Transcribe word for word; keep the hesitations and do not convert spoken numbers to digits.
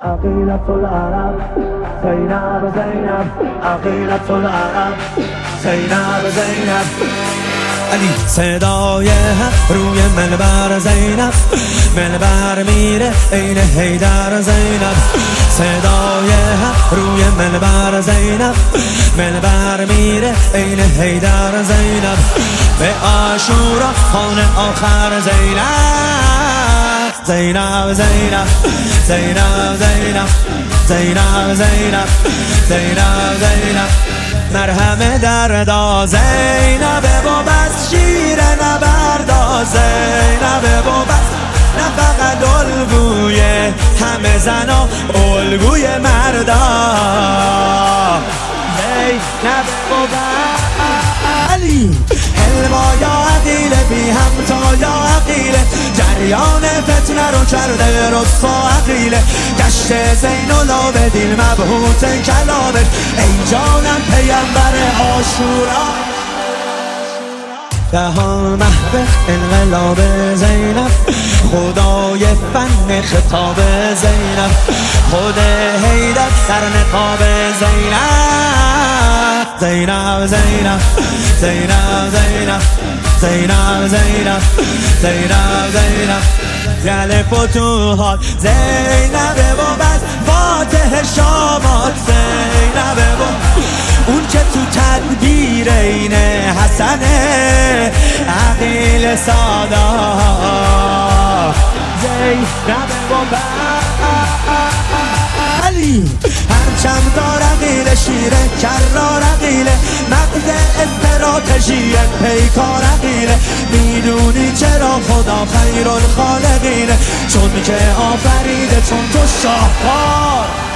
عقیلة العرب زینب زینب عقیلة العرب زینب زینب علی صدای حق روی منبر زینب، منبر میره عین حیدر زینب. صدای حق روی منبر زینب، منبر میره عین حیدر زینب. به عاشورا خوان آخر زینب، زینب زینب زینب زینب زینب زینب زینب زینب. مرهم دردا زینب و بس شیر نبردا زینب و بس نه فقط الگوی همه زنا الگوی مردا زینب و بس علی حلوا یا عقیله بی همتا یا عقیله جریان فتنه رو کرده رسوا عقیله گشت زین العابدین مبهوت کلامت ای جانم پیامبر عاشورا جهان محو انقلاب زینب خدای فن خطاب زینب خود حیدر در نقاب زینب زینب زینب زینب زینب زینب زینب زینب زینب گل فتوحات زینب و بس فاتح شامات زینب و اون که تو تدبیر این حسنه عقیل سادا زینب و بس علی هرچم دار عقیل شیره کرار عقیله مغز استراتژی پیکار عقیله میدونی چرا خدا خیر الخالقینه چون که آفریده چون تو شاهکار